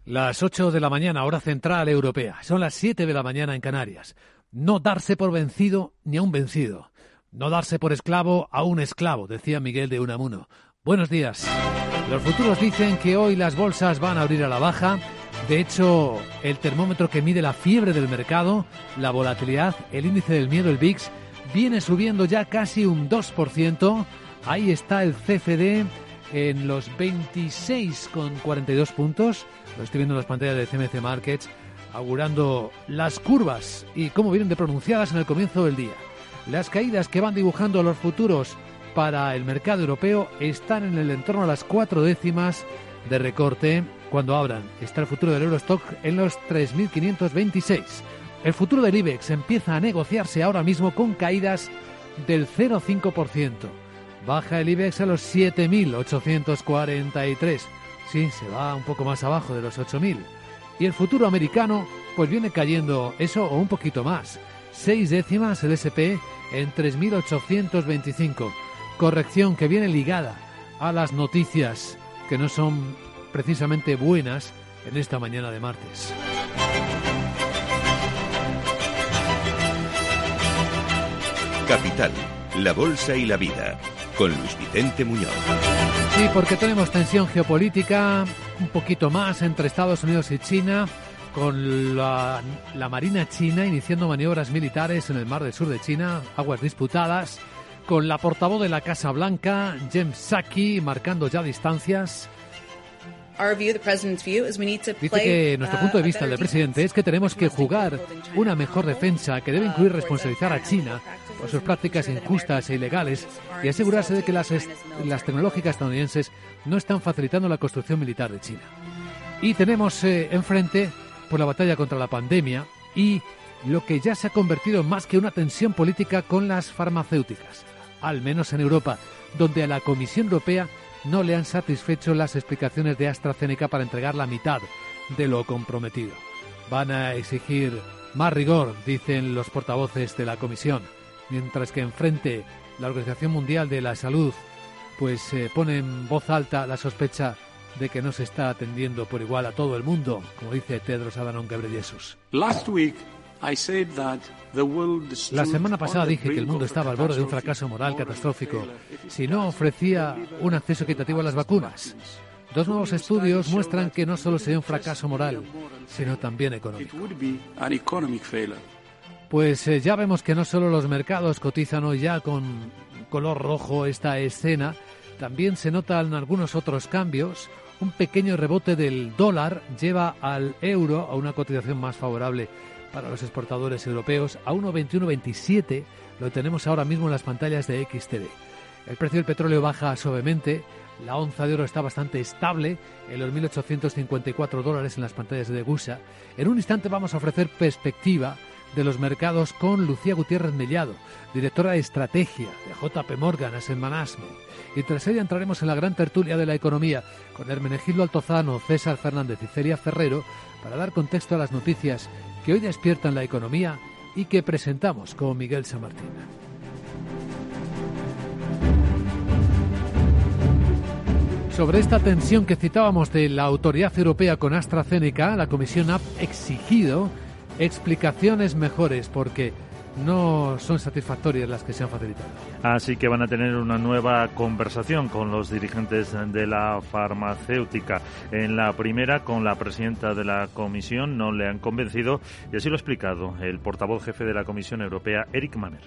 Las 8 de la mañana, hora central europea. Son las 7 de la mañana en Canarias. No darse por vencido ni a un vencido. No darse por esclavo a un esclavo, decía Miguel de Unamuno. Buenos días. Los futuros dicen que hoy las bolsas van a abrir a la baja. De hecho, el termómetro que mide la fiebre del mercado, la volatilidad, el índice del miedo, el VIX, viene subiendo ya casi un 2%. Ahí está el CFD en los 26,42 puntos. Lo estoy viendo en las pantallas de CMC Markets, augurando las curvas y cómo vienen de pronunciadas en el comienzo del día. Las caídas que van dibujando los futuros para el mercado europeo están en el entorno a las 4 décimas de recorte. Cuando abran, está el futuro del Eurostock en los 3.526. El futuro del IBEX empieza a negociarse ahora mismo con caídas del 0,5%. Baja el IBEX a los 7.843. Sí, se va un poco más abajo de los 8.000. Y el futuro americano pues viene cayendo eso o un poquito más. 6 décimas el S&P en 3.825. Corrección que viene ligada a las noticias que no son precisamente buenas en esta mañana de martes. Capital, la bolsa y la vida, con Luis Vicente Muñoz. Sí, porque tenemos tensión geopolítica, un poquito más entre Estados Unidos y China, con la Marina china iniciando maniobras militares en el mar del sur de China, aguas disputadas, con la portavoz de la Casa Blanca, Jen Psaki, marcando ya distancias. Dice que nuestro punto de vista, el del presidente, es que tenemos que jugar una mejor defensa que debe incluir responsabilizar a China por sus prácticas injustas e ilegales y asegurarse de que las tecnológicas estadounidenses no están facilitando la construcción militar de China. Y tenemos enfrente por la batalla contra la pandemia y lo que ya se ha convertido en más que una tensión política con las farmacéuticas, al menos en Europa, donde a la Comisión Europea no le han satisfecho las explicaciones de AstraZeneca para entregar la mitad de lo comprometido. Van a exigir más rigor, dicen los portavoces de la Comisión, mientras que enfrente la Organización Mundial de la Salud pues pone en voz alta la sospecha de que no se está atendiendo por igual a todo el mundo, como dice Tedros Adhanom Ghebreyesus. La semana pasada dije que el mundo estaba al borde de un fracaso moral catastrófico si no ofrecía un acceso equitativo a las vacunas. 2 nuevos estudios muestran que no solo sería un fracaso moral, sino también económico. Pues ya vemos que no solo los mercados cotizan hoy ya con color rojo esta escena, también se notan algunos otros cambios. Un pequeño rebote del dólar lleva al euro a una cotización más favorable para los exportadores europeos, a 1,2127, lo tenemos ahora mismo en las pantallas de XTV. El precio del petróleo baja suavemente, la onza de oro está bastante estable en los $1.854 en las pantallas de Degussa. En un instante vamos a ofrecer perspectiva de los mercados con Lucía Gutiérrez Mellado, directora de estrategia de JP Morgan Asset Management. Y tras ella entraremos en la gran tertulia de la economía con Hermenegildo Altozano, César Fernández y Celia Ferrero para dar contexto a las noticias que hoy despiertan la economía y que presentamos con Miguel San Martín. Sobre esta tensión que citábamos de la autoridad europea con AstraZeneca, la Comisión ha exigido explicaciones mejores porque no son satisfactorias las que se han facilitado. Así que van a tener una nueva conversación con los dirigentes de la farmacéutica. En la primera, con la presidenta de la Comisión, no le han convencido y así lo ha explicado el portavoz jefe de la Comisión Europea, Eric Mamer.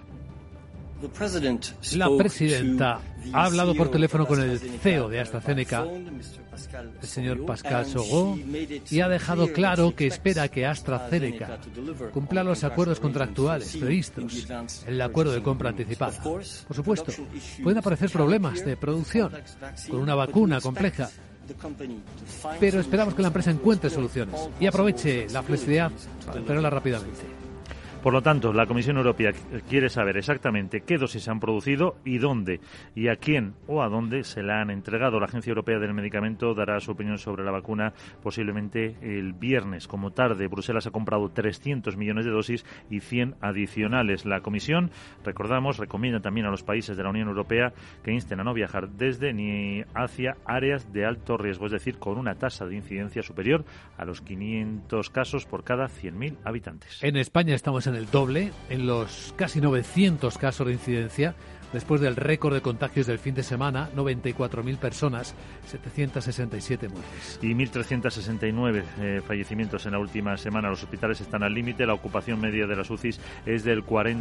La presidenta ha hablado por teléfono con el CEO de AstraZeneca, el señor Pascal Sogó, y ha dejado claro que espera que AstraZeneca cumpla los acuerdos contractuales previstos en el acuerdo de compra anticipada. Por supuesto, pueden aparecer problemas de producción con una vacuna compleja, pero esperamos que la empresa encuentre soluciones y aproveche la flexibilidad para entregarla rápidamente. Por lo tanto, la Comisión Europea quiere saber exactamente qué dosis se han producido y dónde, y a quién o a dónde se la han entregado. La Agencia Europea del Medicamento dará su opinión sobre la vacuna posiblemente el viernes. Como tarde, Bruselas ha comprado 300 millones de dosis y 100 adicionales. La Comisión, recordamos, recomienda también a los países de la Unión Europea que insten a no viajar desde ni hacia áreas de alto riesgo, es decir, con una tasa de incidencia superior a los 500 casos por cada 100.000 habitantes. En España estamos en el doble, en los casi 900 casos de incidencia, después del récord de contagios del fin de semana, 94.000 personas, 767 muertes. Y 1.369 fallecimientos en la última semana. Los hospitales están al límite. La ocupación media de las UCIs es del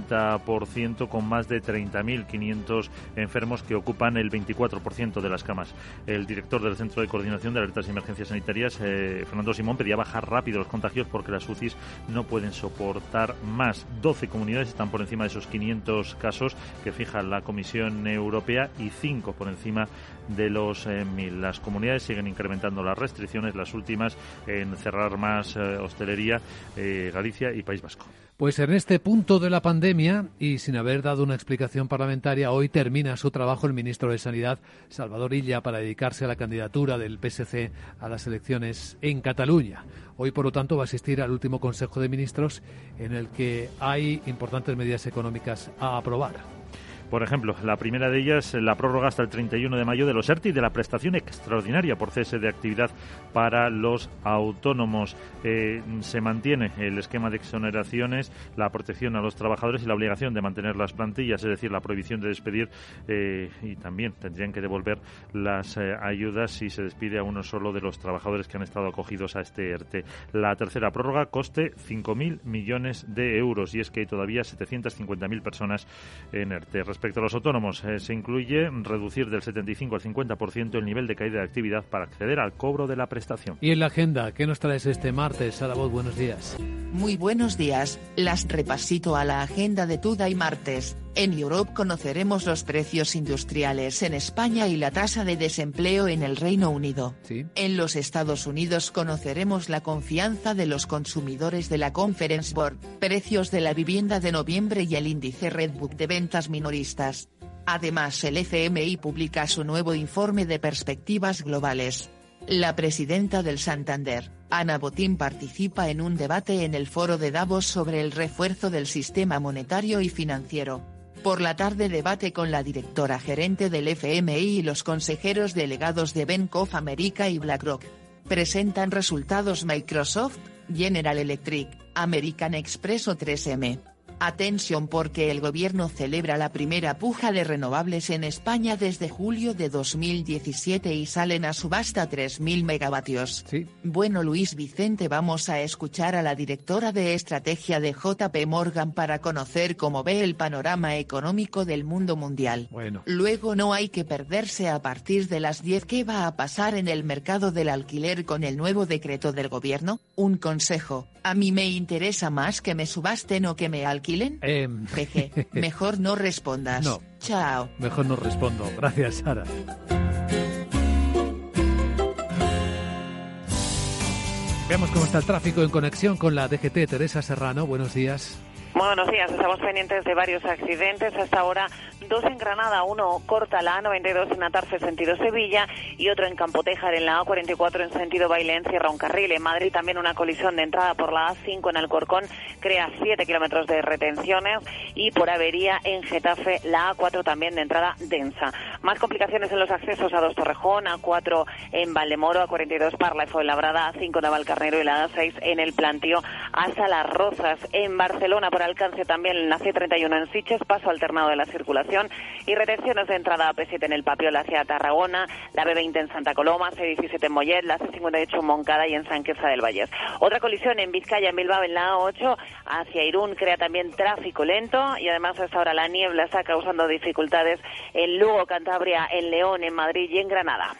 40%, con más de 30.500 enfermos que ocupan el 24% de las camas. El director del Centro de Coordinación de Alertas y Emergencias Sanitarias, Fernando Simón, pedía bajar rápido los contagios porque las UCIs no pueden soportar más. 12 comunidades están por encima de esos 500 casos que fija la Comisión Europea y 5 por encima de los 1.000. Las comunidades siguen incrementando las restricciones, las últimas en cerrar más hostelería, Galicia y País Vasco. Pues en este punto de la pandemia y sin haber dado una explicación parlamentaria, hoy termina su trabajo el ministro de Sanidad, Salvador Illa, para dedicarse a la candidatura del PSC a las elecciones en Cataluña. Hoy, por lo tanto, va a asistir al último Consejo de Ministros en el que hay importantes medidas económicas a aprobar. Por ejemplo, la primera de ellas, la prórroga hasta el 31 de mayo de los ERTE y de la prestación extraordinaria por cese de actividad para los autónomos. Se mantiene el esquema de exoneraciones, la protección a los trabajadores y la obligación de mantener las plantillas, es decir, la prohibición de despedir y también tendrían que devolver las ayudas si se despide a uno solo de los trabajadores que han estado acogidos a este ERTE. La tercera prórroga, coste 5.000 millones de euros, y es que hay todavía 750.000 personas en ERTE. Respecto a los autónomos, se incluye reducir del 75 al 50% el nivel de caída de actividad para acceder al cobro de la prestación. Y en la agenda, ¿qué nos traes este martes? Sara Bot, buenos días. Muy buenos días, las repasito a la agenda de Today martes. En Europe conoceremos los precios industriales en España y la tasa de desempleo en el Reino Unido. ¿Sí? En los Estados Unidos conoceremos la confianza de los consumidores de la Conference Board, precios de la vivienda de noviembre y el índice Redbook de ventas minoristas. Además, el FMI publica su nuevo informe de perspectivas globales. La presidenta del Santander, Ana Botín, participa en un debate en el foro de Davos sobre el refuerzo del sistema monetario y financiero. Por la tarde, debate con la directora gerente del FMI y los consejeros delegados de Bank of America y BlackRock. Presentan resultados Microsoft, General Electric, American Express o 3M. Atención, porque el gobierno celebra la primera puja de renovables en España desde julio de 2017 y salen a subasta 3.000 megavatios. Sí. Bueno, Luis Vicente, vamos a escuchar a la directora de estrategia de JP Morgan para conocer cómo ve el panorama económico del mundo mundial. Bueno. Luego, no hay que perderse a partir de las 10 qué va a pasar en el mercado del alquiler con el nuevo decreto del gobierno. Un consejo, a mí me interesa más que me subasten o que me alquilen. Jeje, mejor no respondas. No. Chao. Mejor no respondo. Gracias, Sara. Veamos cómo está el tráfico en conexión con la DGT. Teresa Serrano, buenos días. Muy buenos días, estamos pendientes de varios accidentes. Hasta ahora, 2 en Granada, uno corta la A92 en Atarfe, sentido Sevilla, y otro en Campotejar, en la A44 en sentido Bailén, cierra un carril. En Madrid también una colisión de entrada por la A5 en Alcorcón, crea 7 kilómetros de retenciones, y por avería en Getafe, la A4 también de entrada densa. Más complicaciones en los accesos a 2 Torrejón, A4 en Valdemoro, A42 Parla y Fuenlabrada, A5 Navalcarnero y la A6 en el Plantío hasta Las Rozas. En Barcelona, por alcance también en la C31 en Sitges, paso alternado de la circulación, y retenciones de entrada a P7 en el Papiol hacia Tarragona, la B20 en Santa Coloma, C17 en Mollet, la C58 en Moncada y en San Quirze del Vallés. Otra colisión en Vizcaya, en Bilbao, en la A8 hacia Irún, crea también tráfico lento, y además hasta ahora la niebla está causando dificultades en Lugo, Cantabria, en León, en Madrid y en Granada.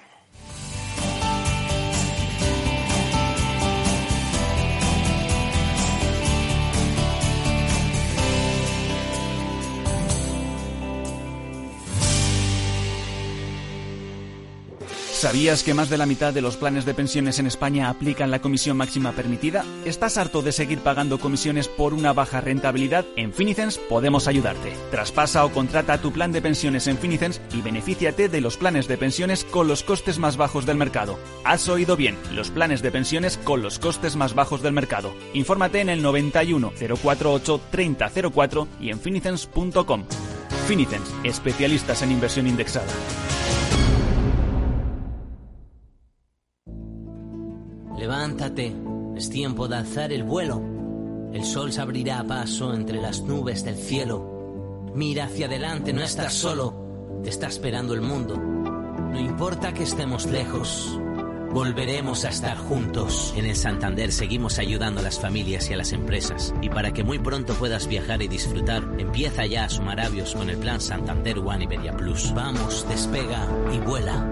¿Sabías que más de la mitad de los planes de pensiones en España aplican la comisión máxima permitida? ¿Estás harto de seguir pagando comisiones por una baja rentabilidad? En Finicens podemos ayudarte. Traspasa o contrata tu plan de pensiones en Finicens y benefíciate de los planes de pensiones con los costes más bajos del mercado. Has oído bien, los planes de pensiones con los costes más bajos del mercado. Infórmate en el 91 048 3004 y en finicens.com. Finicens, especialistas en inversión indexada. Levántate, es tiempo de alzar el vuelo. El sol se abrirá a paso entre las nubes del cielo. Mira hacia adelante, no estás solo, te está esperando el mundo. No importa que estemos lejos, volveremos a estar juntos. En el Santander seguimos ayudando a las familias y a las empresas. Y para que muy pronto puedas viajar y disfrutar, empieza ya a sumar avios con el plan Santander One Iberia Plus. Vamos, despega y vuela.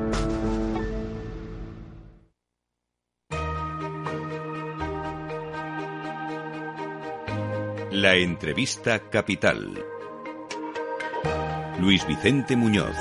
La entrevista capital. Luis Vicente Muñoz.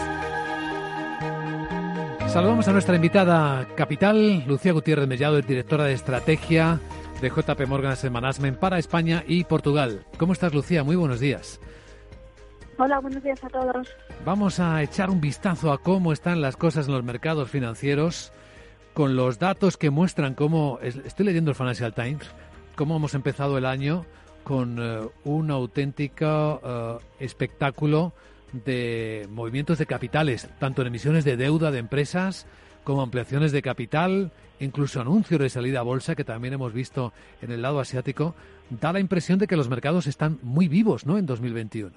Saludamos a nuestra invitada capital, Lucía Gutiérrez Mellado, directora de estrategia de JP Morgan Asset Management para España y Portugal. ¿Cómo estás, Lucía? Muy buenos días. Hola, buenos días a todos. Vamos a echar un vistazo a cómo están las cosas en los mercados financieros con los datos que muestran cómo, estoy leyendo el Financial Times, cómo hemos empezado el año con un auténtico espectáculo de movimientos de capitales, tanto en emisiones de deuda de empresas como ampliaciones de capital, incluso anuncios de salida a bolsa que también hemos visto en el lado asiático. Da la impresión de que los mercados están muy vivos, ¿no?, en 2021.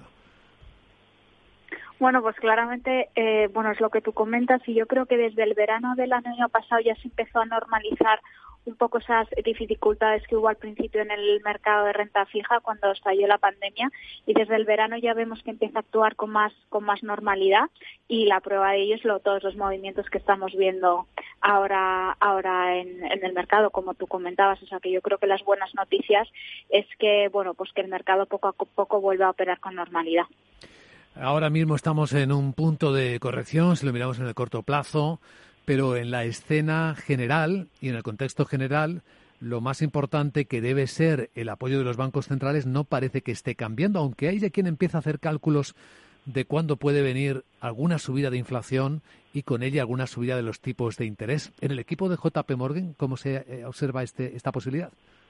Bueno, pues claramente, es lo que tú comentas, y yo creo que desde el verano del año pasado ya se empezó a normalizar un poco esas dificultades que hubo al principio en el mercado de renta fija cuando estalló la pandemia, y desde el verano ya vemos que empieza a actuar con más normalidad, y la prueba de ello es todos los movimientos que estamos viendo ahora en el mercado, como tú comentabas. O sea, que yo creo que las buenas noticias es que que el mercado poco a poco vuelve a operar con normalidad. Ahora mismo estamos en un punto de corrección, si lo miramos en el corto plazo, pero en la escena general y en el contexto general, lo más importante, que debe ser el apoyo de los bancos centrales, no parece que esté cambiando, aunque hay ya quien empieza a hacer cálculos de cuándo puede venir alguna subida de inflación y con ella alguna subida de los tipos de interés. En el equipo de JP Morgan, ¿cómo se observa esta posibilidad?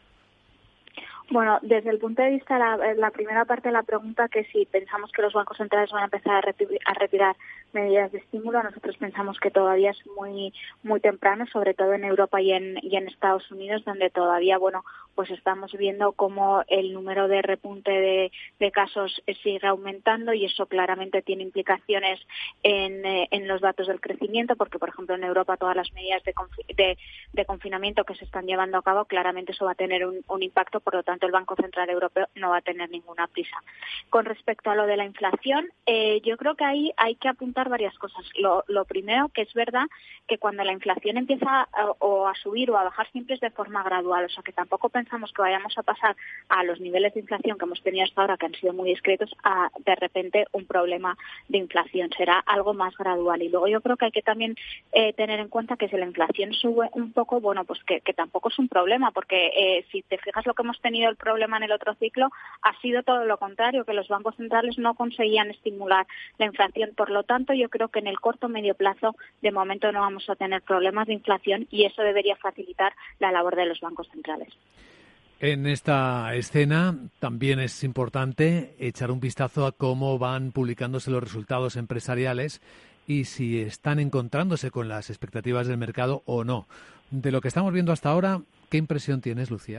Bueno, desde el punto de vista, la primera parte de la pregunta, que si pensamos que los bancos centrales van a empezar a retirar medidas de estímulo, nosotros pensamos que todavía es muy muy temprano, sobre todo en Europa y en Estados Unidos, donde todavía pues estamos viendo cómo el número de repunte de casos sigue aumentando, y eso claramente tiene implicaciones en los datos del crecimiento, porque por ejemplo en Europa todas las medidas de confinamiento que se están llevando a cabo, claramente eso va a tener un impacto. Por lo tanto, el Banco Central Europeo no va a tener ninguna prisa. Con respecto a lo de la inflación, yo creo que ahí hay que apuntar varias cosas. Lo primero, que es verdad que cuando la inflación empieza a subir o a bajar, siempre es de forma gradual. O sea, que tampoco pensamos que vayamos a pasar a los niveles de inflación que hemos tenido hasta ahora, que han sido muy discretos, a de repente un problema de inflación. Será algo más gradual. Y luego yo creo que hay que también tener en cuenta que si la inflación sube un poco, pues que tampoco es un problema, porque si te fijas, lo que hemos tenido el problema en el otro ciclo ha sido todo lo contrario, que los bancos centrales no conseguían estimular la inflación. Por lo tanto, yo creo que en el corto o medio plazo, de momento, no vamos a tener problemas de inflación, y eso debería facilitar la labor de los bancos centrales. En esta escena también es importante echar un vistazo a cómo van publicándose los resultados empresariales y si están encontrándose con las expectativas del mercado o no. De lo que estamos viendo hasta ahora, ¿qué impresión tienes, Lucía?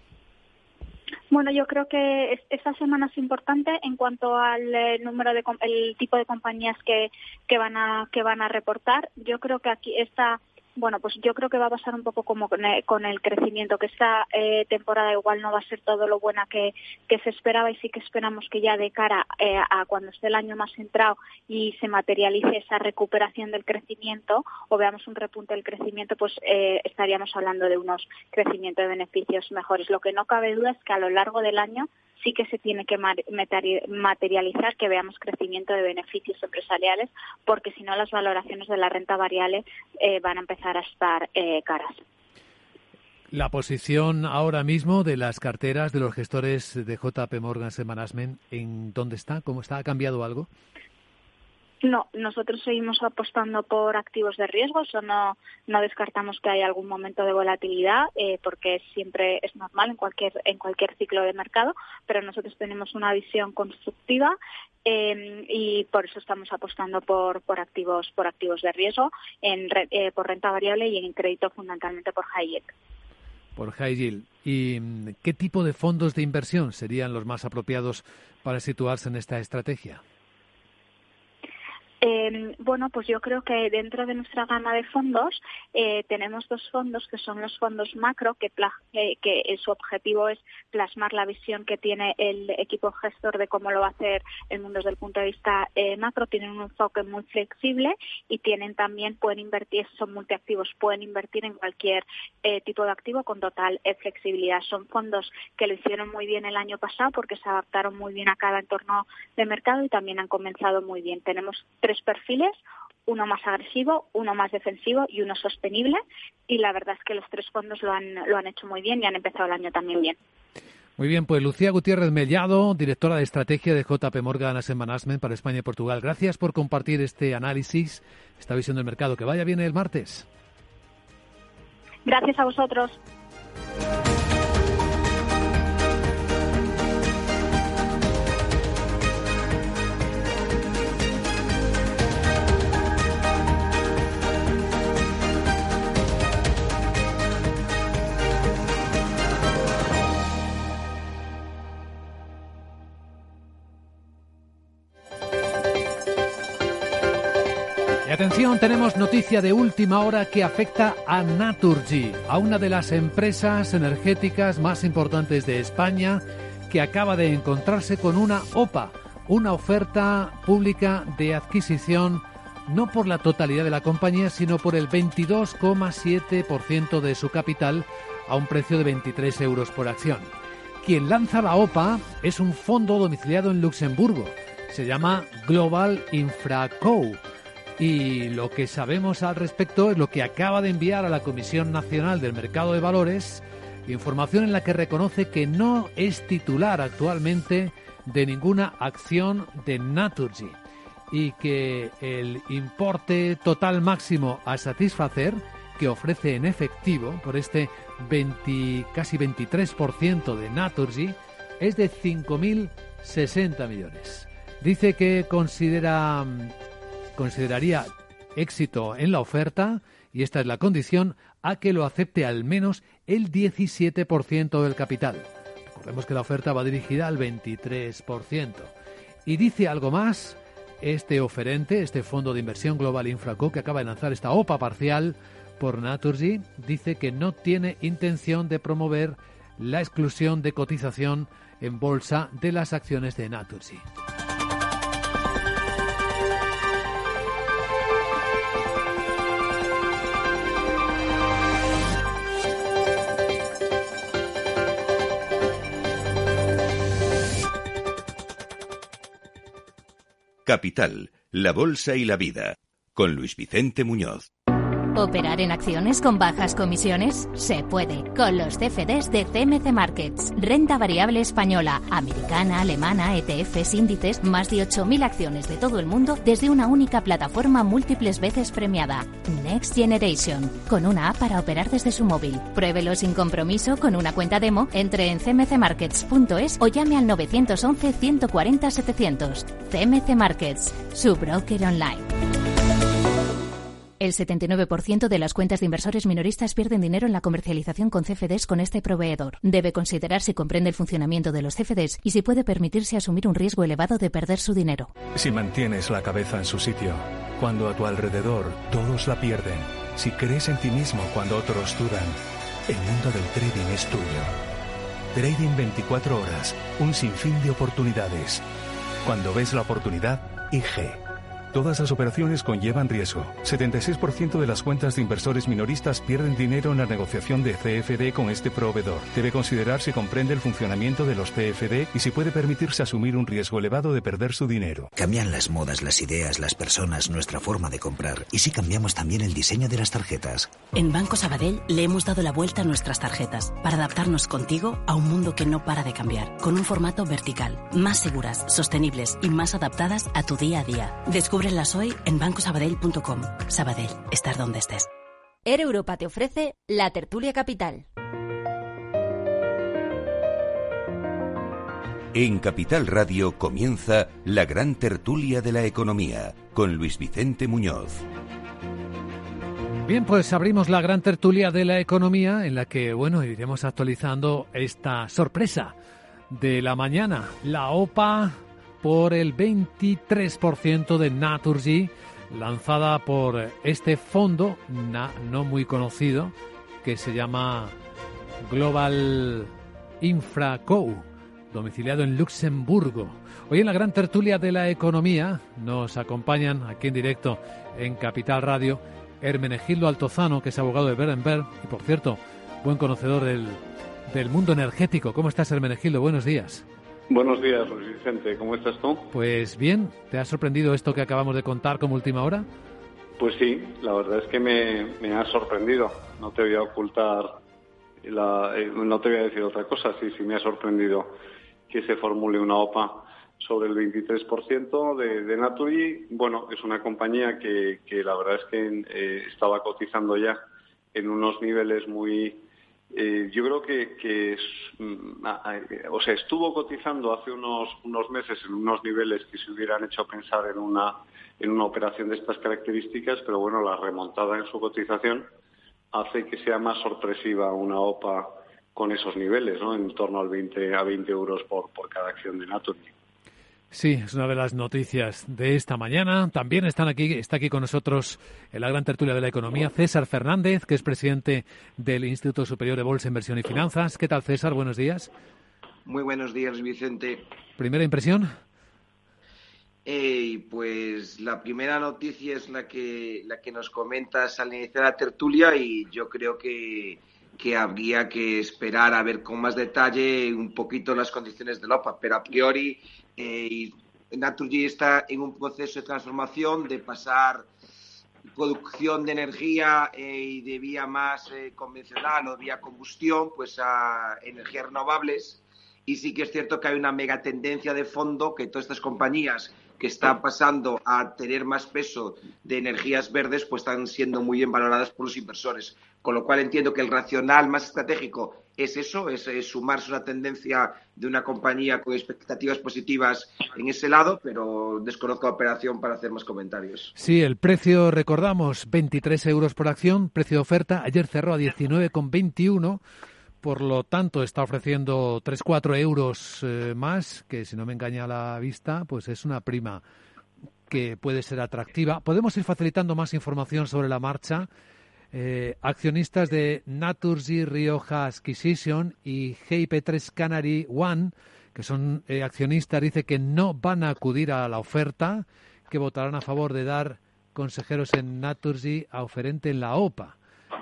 Bueno, yo creo que esta semana es importante en cuanto al el tipo de compañías que van a reportar. Yo creo que aquí yo creo que va a pasar un poco como con el crecimiento, que esta temporada igual no va a ser todo lo buena que se esperaba, y sí que esperamos que ya de cara a cuando esté el año más centrado y se materialice esa recuperación del crecimiento, o veamos un repunte del crecimiento, pues estaríamos hablando de unos crecimientos de beneficios mejores. Lo que no cabe duda es que a lo largo del año sí que se tiene que materializar que veamos crecimiento de beneficios empresariales, porque si no las valoraciones de la renta variable van a empezar a estar caras. La posición ahora mismo de las carteras de los gestores de JP Morgan Asset Management, ¿en dónde está? ¿Cómo está? ¿Ha cambiado algo? No, nosotros seguimos apostando por activos de riesgo, eso no descartamos que haya algún momento de volatilidad, porque siempre es normal en cualquier ciclo de mercado, pero nosotros tenemos una visión constructiva y por eso estamos apostando por activos de riesgo, por renta variable y en crédito fundamentalmente por high yield. Por high yield. ¿Y qué tipo de fondos de inversión serían los más apropiados para situarse en esta estrategia? Bueno, pues yo creo que dentro de nuestra gama de fondos tenemos dos fondos que son los fondos macro, que su objetivo es plasmar la visión que tiene el equipo gestor de cómo lo va a hacer el mundo desde el punto de vista macro. Tienen un enfoque muy flexible y pueden invertir, son multiactivos, pueden invertir en cualquier tipo de activo con total flexibilidad. Son fondos que lo hicieron muy bien el año pasado porque se adaptaron muy bien a cada entorno de mercado y también han comenzado muy bien. Tenemos 3 perfiles, uno más agresivo, uno más defensivo y uno sostenible, y la verdad es que los 3 fondos lo han hecho muy bien y han empezado el año también bien. Muy bien, pues Lucía Gutiérrez Mellado, directora de estrategia de JP Morgan Asset Management para España y Portugal. Gracias por compartir este análisis, esta visión del mercado. Que vaya bien el martes. Gracias a vosotros. Atención, tenemos noticia de última hora que afecta a Naturgy, a una de las empresas energéticas más importantes de España, que acaba de encontrarse con una OPA, una oferta pública de adquisición, no por la totalidad de la compañía, sino por el 22,7% de su capital, a un precio de 23 euros por acción. Quien lanza la OPA es un fondo domiciliado en Luxemburgo. Se llama Global Infraco. Y lo que sabemos al respecto es lo que acaba de enviar a la Comisión Nacional del Mercado de Valores, información en la que reconoce que no es titular actualmente de ninguna acción de Naturgy y que el importe total máximo a satisfacer que ofrece en efectivo por este casi 23% de Naturgy es de 5.060 millones. Dice que consideraría éxito en la oferta, y esta es la condición, a que lo acepte al menos el 17% del capital. Recordemos que la oferta va dirigida al 23%. Y dice algo más, este oferente, este fondo de inversión Global Infraco, que acaba de lanzar esta OPA parcial por Naturgy, dice que no tiene intención de promover la exclusión de cotización en bolsa de las acciones de Naturgy. Capital, la bolsa y la vida, con Luis Vicente Muñoz. ¿Operar en acciones con bajas comisiones? Se puede, con los CFDs de CMC Markets. Renta variable española, americana, alemana, ETFs, índices, más de 8.000 acciones de todo el mundo desde una única plataforma múltiples veces premiada. Next Generation, con una app para operar desde su móvil. Pruébelo sin compromiso con una cuenta demo, entre en cmcmarkets.es o llame al 911 140 700. CMC Markets, su broker online. El 79% de las cuentas de inversores minoristas pierden dinero en la comercialización con CFDs con este proveedor. Debe considerar si comprende el funcionamiento de los CFDs y si puede permitirse asumir un riesgo elevado de perder su dinero. Si mantienes la cabeza en su sitio, cuando a tu alrededor todos la pierden, si crees en ti mismo cuando otros dudan, el mundo del trading es tuyo. Trading 24 horas, un sinfín de oportunidades. Cuando ves la oportunidad, IG. Todas las operaciones conllevan riesgo. 76% de las cuentas de inversores minoristas pierden dinero en la negociación de CFD con este proveedor. Debe considerar si comprende el funcionamiento de los CFD y si puede permitirse asumir un riesgo elevado de perder su dinero. Cambian las modas, las ideas, las personas, nuestra forma de comprar. ¿Y si cambiamos también el diseño de las tarjetas? En Banco Sabadell le hemos dado la vuelta a nuestras tarjetas para adaptarnos contigo a un mundo que no para de cambiar, con un formato vertical, más seguras, sostenibles y más adaptadas a tu día a día. Descúbrelas hoy en bancosabadell.com. Sabadell, estar donde estés. Air Europa te ofrece la Tertulia Capital. En Capital Radio comienza la gran tertulia de la economía con Luis Vicente Muñoz. Bien, pues abrimos la gran tertulia de la economía en la que, iremos actualizando esta sorpresa de la mañana. La OPA por el 23% de Naturgy, lanzada por este fondo no muy conocido que se llama Global Infraco, domiciliado en Luxemburgo. Hoy en la gran tertulia de la economía nos acompañan aquí en directo en Capital Radio Hermenegildo Altozano, que es abogado de Berenberg y, por cierto, buen conocedor del mundo energético. ¿Cómo estás, Hermenegildo? Buenos días. Buenos días, Luis Vicente. ¿Cómo estás tú? Pues bien. ¿Te ha sorprendido esto que acabamos de contar como última hora? Pues sí, la verdad es que me ha sorprendido. No te voy a ocultar, no te voy a decir otra cosa. Sí, me ha sorprendido que se formule una OPA sobre el 23% de Naturgy. Bueno, es una compañía que la verdad es que estaba cotizando ya en unos niveles muy... yo creo que estuvo cotizando hace unos meses en unos niveles que se hubieran hecho pensar en una operación de estas características, pero bueno, la remontada en su cotización hace que sea más sorpresiva una OPA con esos niveles, ¿no? En torno a 20 euros por cada acción de Naturgy. Sí, es una de las noticias de esta mañana. También está aquí con nosotros en la gran tertulia de la economía César Fernández, que es presidente del Instituto Superior de Bolsa, Inversión y Finanzas. ¿Qué tal, César? Buenos días. Muy buenos días, Vicente. ¿Primera impresión? Pues la primera noticia es la que nos comentas al iniciar la tertulia y yo creo que habría que esperar a ver con más detalle un poquito las condiciones de la OPA, pero a priori Naturgy está en un proceso de transformación de pasar producción de energía y de vía más convencional o vía combustión pues a energías renovables, y sí que es cierto que hay una mega tendencia de fondo que todas estas compañías que están pasando a tener más peso de energías verdes pues están siendo muy bien valoradas por los inversores, con lo cual entiendo que el racional más estratégico es eso, es sumarse a una tendencia de una compañía con expectativas positivas en ese lado, pero desconozco la operación para hacer más comentarios. Sí, el precio, recordamos, 23 euros por acción, precio de oferta, ayer cerró a 19,21, por lo tanto está ofreciendo 3-4 euros más, que si no me engaña la vista, pues es una prima que puede ser atractiva. Podemos ir facilitando más información sobre la marcha. Accionistas de Naturgy Rioja Acquisition y GIP3 Canary One, que son accionistas, dice que no van a acudir a la oferta, que votarán a favor de dar consejeros en Naturgy a oferente en la OPA.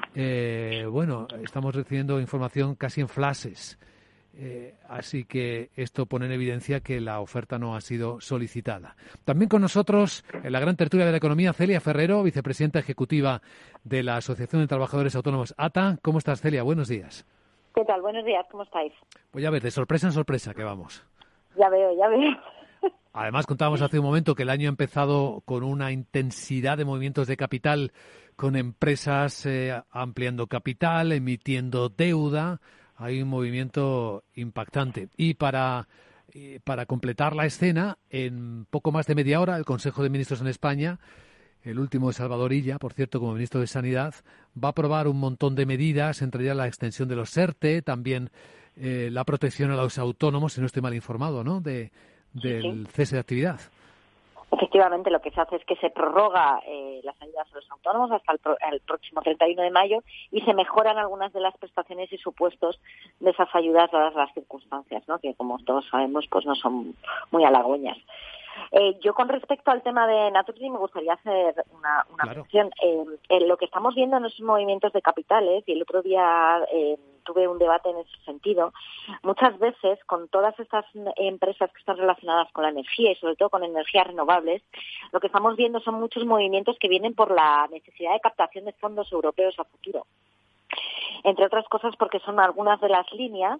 Estamos recibiendo información casi en flashes, así que esto pone en evidencia que la oferta no ha sido solicitada. También con nosotros en la gran tertulia de la economía Celia Ferrero, vicepresidenta ejecutiva de la Asociación de Trabajadores Autónomos ATA. ¿Cómo estás, Celia? Buenos días. ¿Qué tal? Buenos días, ¿cómo estáis? Pues ya ves, de sorpresa en sorpresa que vamos. Ya veo. Además, contábamos hace un momento que el año ha empezado con una intensidad de movimientos de capital, con empresas ampliando capital, emitiendo deuda. Hay un movimiento impactante. Y para completar la escena, en poco más de media hora, el Consejo de Ministros en España, el último de Salvador Illa, por cierto, como ministro de Sanidad, va a aprobar un montón de medidas, entre ellas la extensión de los ERTE, también la protección a los autónomos, si no estoy mal informado, ¿no?, del cese de actividad. Efectivamente, lo que se hace es que se prorroga las ayudas a los autónomos hasta el próximo 31 de mayo y se mejoran algunas de las prestaciones y supuestos de esas ayudas dadas las circunstancias, ¿no?, que como todos sabemos pues no son muy halagüeñas. Yo con respecto al tema de Naturgy me gustaría hacer una mención. Lo que estamos viendo en esos movimientos de capitales, y el otro día tuve un debate en ese sentido, muchas veces con todas estas empresas que están relacionadas con la energía y sobre todo con energías renovables, lo que estamos viendo son muchos movimientos que vienen por la necesidad de captación de fondos europeos a futuro. Entre otras cosas porque son algunas de las líneas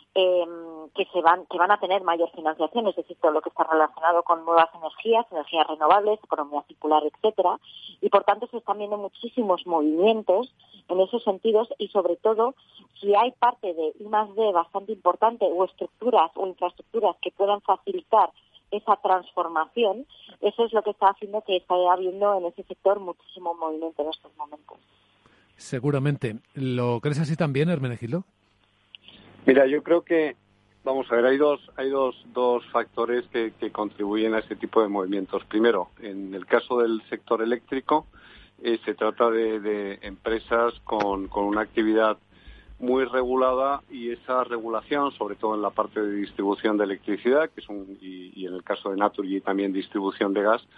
que van a tener mayor financiación, es decir, todo lo que está relacionado con nuevas energías renovables, economía circular, etcétera, y por tanto se están viendo muchísimos movimientos en esos sentidos, y sobre todo si hay parte de I+D bastante importante o estructuras o infraestructuras que puedan facilitar esa transformación, eso es lo que está haciendo que esté habiendo en ese sector muchísimo movimiento en estos momentos. Seguramente. ¿Lo crees así también, Hermenegildo? Mira, yo creo que, vamos a ver, hay dos factores que contribuyen a ese tipo de movimientos. Primero, en el caso del sector eléctrico, se trata de empresas con una actividad muy regulada, y esa regulación, sobre todo en la parte de distribución de electricidad, que es y en el caso de Naturgy también distribución de gas,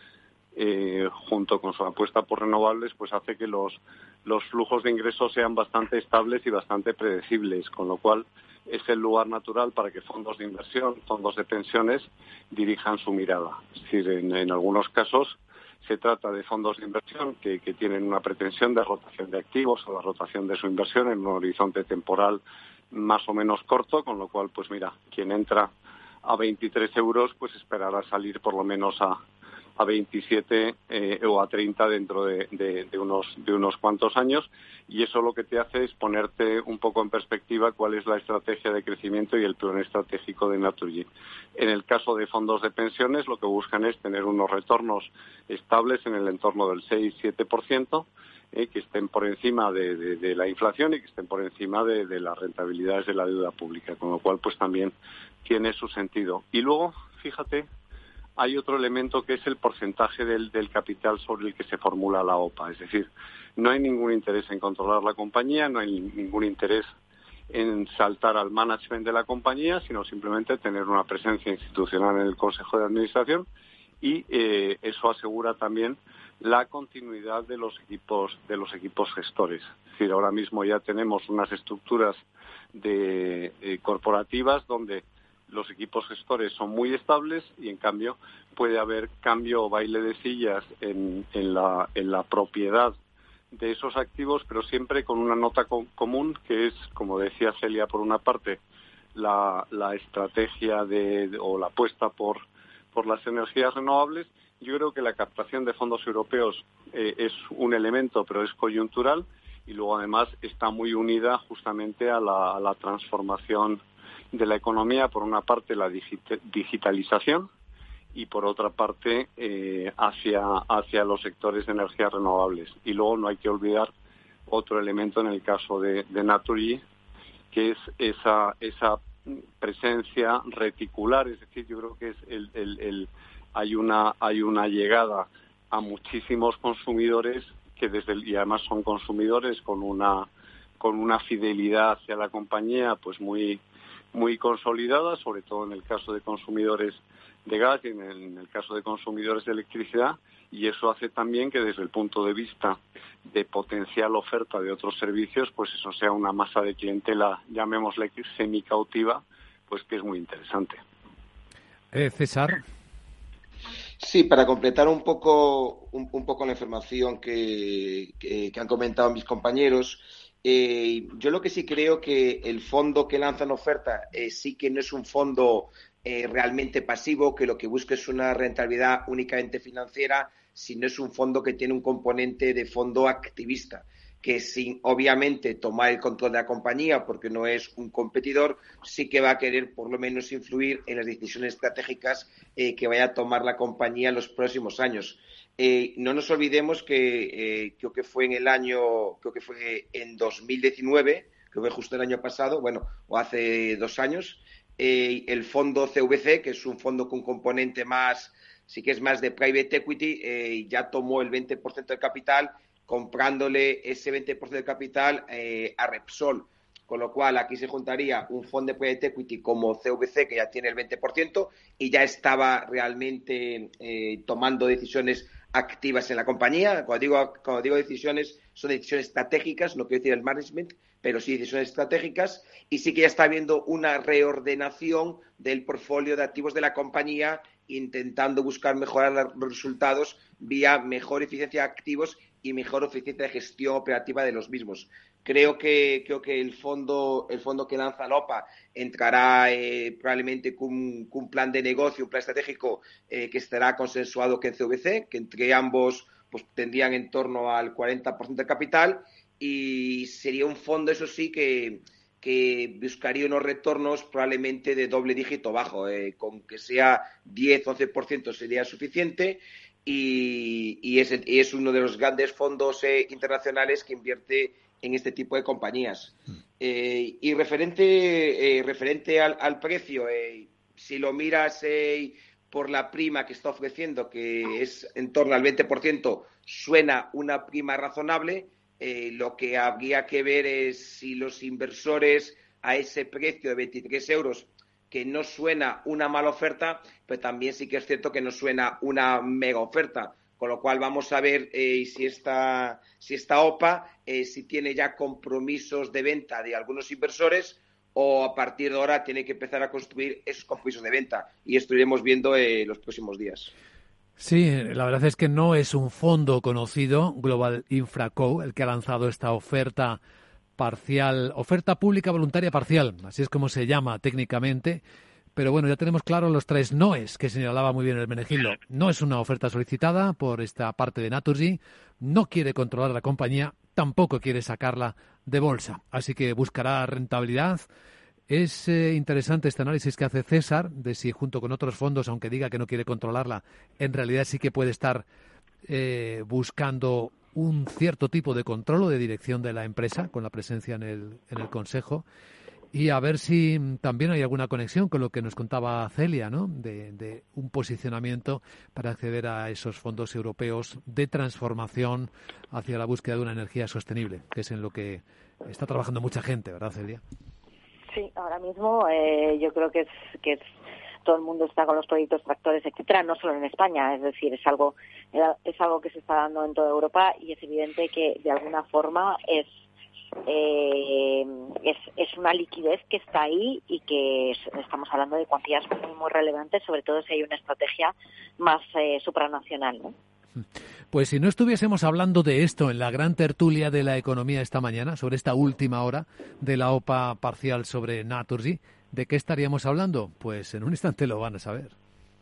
junto con su apuesta por renovables, pues hace que los flujos de ingresos sean bastante estables y bastante predecibles, con lo cual es el lugar natural para que fondos de inversión, fondos de pensiones, dirijan su mirada. Es decir, en algunos casos se trata de fondos de inversión que tienen una pretensión de rotación de activos o de rotación de su inversión en un horizonte temporal más o menos corto, con lo cual, pues mira, quien entra a 23 euros, pues esperará salir por lo menos a 27 o a 30 dentro de unos cuantos años, y eso lo que te hace es ponerte un poco en perspectiva cuál es la estrategia de crecimiento y el plan estratégico de Naturgy. En el caso de fondos de pensiones, lo que buscan es tener unos retornos estables en el entorno del 6-7%, que estén por encima de la inflación y que estén por encima de las rentabilidades de la deuda pública, con lo cual pues también tiene su sentido. Y luego, fíjate, hay otro elemento que es el porcentaje del capital sobre el que se formula la OPA. Es decir, no hay ningún interés en controlar la compañía, no hay ningún interés en saltar al management de la compañía, sino simplemente tener una presencia institucional en el Consejo de Administración, y eso asegura también la continuidad de los equipos gestores. Es decir, ahora mismo ya tenemos unas estructuras corporativas donde los equipos gestores son muy estables, y en cambio puede haber cambio o baile de sillas en la propiedad de esos activos, pero siempre con una nota común, que es, como decía Celia, por una parte la estrategia o la apuesta por las energías renovables. Yo creo que la captación de fondos europeos es un elemento, pero es coyuntural, y luego además está muy unida justamente a la transformación de la economía, por una parte la digitalización y por otra parte hacia los sectores de energías renovables. Y luego no hay que olvidar otro elemento en el caso de Naturgy, que es esa presencia reticular. Es decir, yo creo que es hay una llegada a muchísimos consumidores y además son consumidores con una fidelidad hacia la compañía pues muy consolidada, sobre todo en el caso de consumidores de gas y en el caso de consumidores de electricidad, y eso hace también que desde el punto de vista de potencial oferta de otros servicios, pues eso sea una masa de clientela, llamémosle semicautiva, pues que es muy interesante. César. Sí, para completar un poco la información que han comentado mis compañeros, yo lo que sí creo que el fondo que lanza en oferta sí que no es un fondo realmente pasivo, que lo que busca es una rentabilidad únicamente financiera, sino es un fondo que tiene un componente de fondo activista, que sin obviamente tomar el control de la compañía porque no es un competidor, sí que va a querer por lo menos influir en las decisiones estratégicas que vaya a tomar la compañía en los próximos años. No nos olvidemos que creo que fue en 2019, que fue justo el año pasado, o hace 2 años, el fondo CVC, que es un fondo con componente sí que es más de private equity, ya tomó el 20% del capital, comprándole ese 20% del capital a Repsol. con lo cual aquí se juntaría un fondo de private equity como CVC, que ya tiene el 20% y ya estaba realmente tomando decisiones activas en la compañía. Cuando digo decisiones, son decisiones estratégicas, no quiero decir el management, pero sí decisiones estratégicas, y sí que ya está habiendo una reordenación del portfolio de activos de la compañía, intentando buscar mejorar los resultados vía mejor eficiencia de activos y mejor eficiencia de gestión operativa de los mismos. Creo que el fondo que lanza la OPA entrará probablemente con un plan de negocio, un plan estratégico que estará consensuado con CVC, que entre ambos pues tendrían en torno al 40% de capital, y sería un fondo, eso sí, que buscaría unos retornos probablemente de doble dígito bajo, con que sea 10-11% sería suficiente, y es uno de los grandes fondos internacionales que invierte en este tipo de compañías. Y referente al precio, si lo miras por la prima que está ofreciendo, que es en torno al 20%, suena una prima razonable. Lo que habría que ver es si los inversores a ese precio de 23 euros, que no suena una mala oferta, pero también sí que es cierto que no suena una mega oferta. Con lo cual vamos a ver si esta OPA si tiene ya compromisos de venta de algunos inversores, o a partir de ahora tiene que empezar a construir esos compromisos de venta. Y esto iremos viendo los próximos días. Sí, la verdad es que no es un fondo conocido, Global Infra Co., el que ha lanzado esta oferta parcial, oferta pública voluntaria parcial, así es como se llama técnicamente. Pero bueno, ya tenemos claro los 3 noes que señalaba muy bien el Menegildo. No es una oferta solicitada por esta parte de Naturgy, no quiere controlar la compañía, tampoco quiere sacarla de bolsa, así que buscará rentabilidad. Es interesante este análisis que hace César de si junto con otros fondos, aunque diga que no quiere controlarla, en realidad sí que puede estar buscando un cierto tipo de control o de dirección de la empresa con la presencia en el Consejo. Y a ver si también hay alguna conexión con lo que nos contaba Celia, ¿no? De un posicionamiento para acceder a esos fondos europeos de transformación hacia la búsqueda de una energía sostenible, que es en lo que está trabajando mucha gente, ¿verdad, Celia? Sí, ahora mismo yo creo que es todo el mundo está con los proyectos tractores, etcétera, no solo en España, es decir, es algo que se está dando en toda Europa, y es evidente que de alguna forma es una liquidez que está ahí, y que estamos hablando de cuantías muy, muy relevantes, sobre todo si hay una estrategia más supranacional, ¿no? Pues si no estuviésemos hablando de esto en la gran tertulia de la economía esta mañana, sobre esta última hora de la OPA parcial sobre Naturgy, ¿de qué estaríamos hablando? Pues en un instante lo van a saber.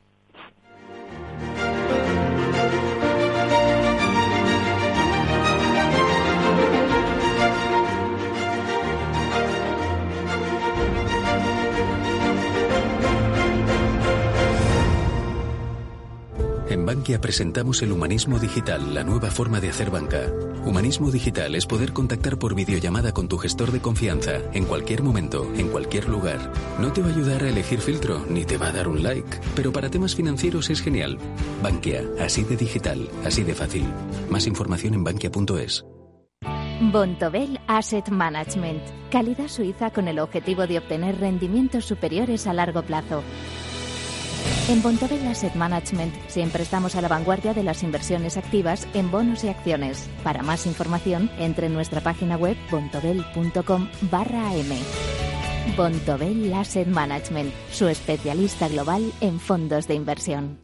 En Bankia presentamos el humanismo digital, la nueva forma de hacer banca. Humanismo digital es poder contactar por videollamada con tu gestor de confianza, en cualquier momento, en cualquier lugar. No te va a ayudar a elegir filtro, ni te va a dar un like, pero para temas financieros es genial. Bankia, así de digital, así de fácil. Más información en bankia.es. Bontobel Asset Management. Calidad suiza con el objetivo de obtener rendimientos superiores a largo plazo. En Bontobel Asset Management siempre estamos a la vanguardia de las inversiones activas en bonos y acciones. Para más información, entre en nuestra página web bontobel.com/am. Bontobel Asset Management, su especialista global en fondos de inversión.